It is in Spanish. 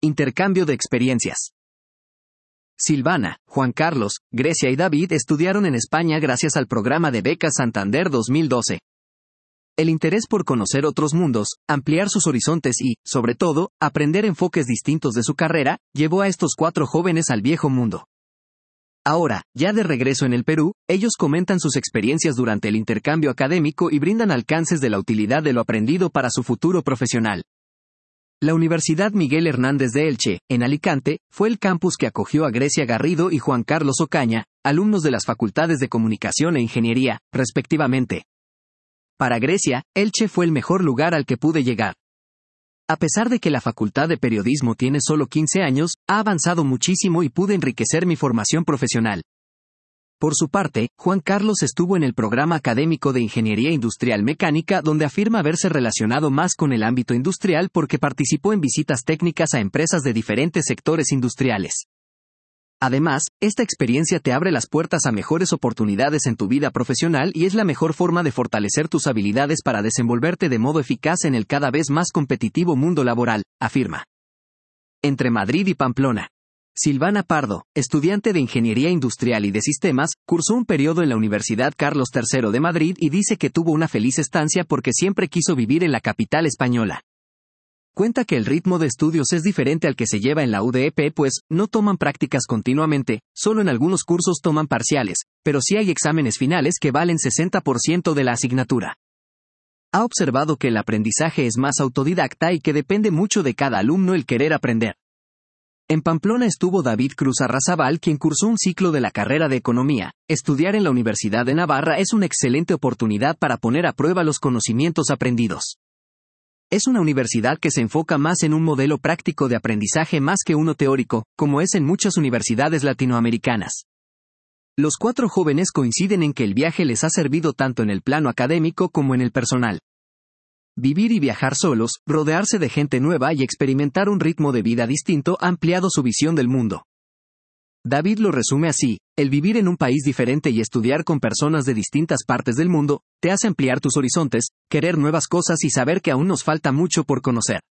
Intercambio de experiencias. Silvana, Juan Carlos, Grecia y David estudiaron en España gracias al programa de becas Santander 2012. El interés por conocer otros mundos, ampliar sus horizontes y, sobre todo, aprender enfoques distintos de su carrera, llevó a estos 4 jóvenes al viejo mundo. Ahora, ya de regreso en el Perú, ellos comentan sus experiencias durante el intercambio académico y brindan alcances de la utilidad de lo aprendido para su futuro profesional. La Universidad Miguel Hernández de Elche, en Alicante, fue el campus que acogió a Grecia Garrido y Juan Carlos Ocaña, alumnos de las facultades de Comunicación e Ingeniería, respectivamente. Para Grecia, Elche fue el mejor lugar al que pude llegar. A pesar de que la Facultad de Periodismo tiene solo 15 años, ha avanzado muchísimo y pude enriquecer mi formación profesional. Por su parte, Juan Carlos estuvo en el programa académico de Ingeniería Industrial Mecánica, donde afirma haberse relacionado más con el ámbito industrial porque participó en visitas técnicas a empresas de diferentes sectores industriales. Además, esta experiencia te abre las puertas a mejores oportunidades en tu vida profesional y es la mejor forma de fortalecer tus habilidades para desenvolverte de modo eficaz en el cada vez más competitivo mundo laboral, afirma. Entre Madrid y Pamplona. Silvana Pardo, estudiante de Ingeniería Industrial y de Sistemas, cursó un periodo en la Universidad Carlos III de Madrid y dice que tuvo una feliz estancia porque siempre quiso vivir en la capital española. Cuenta que el ritmo de estudios es diferente al que se lleva en la UDEP, pues no toman prácticas continuamente, solo en algunos cursos toman parciales, pero sí hay exámenes finales que valen 60% de la asignatura. Ha observado que el aprendizaje es más autodidacta y que depende mucho de cada alumno el querer aprender. En Pamplona estuvo David Cruz Arrazabal, quien cursó un ciclo de la carrera de Economía. Estudiar en la Universidad de Navarra es una excelente oportunidad para poner a prueba los conocimientos aprendidos. Es una universidad que se enfoca más en un modelo práctico de aprendizaje más que uno teórico, como es en muchas universidades latinoamericanas. Los 4 jóvenes coinciden en que el viaje les ha servido tanto en el plano académico como en el personal. Vivir y viajar solos, rodearse de gente nueva y experimentar un ritmo de vida distinto ha ampliado su visión del mundo. David lo resume así: el vivir en un país diferente y estudiar con personas de distintas partes del mundo, te hace ampliar tus horizontes, querer nuevas cosas y saber que aún nos falta mucho por conocer.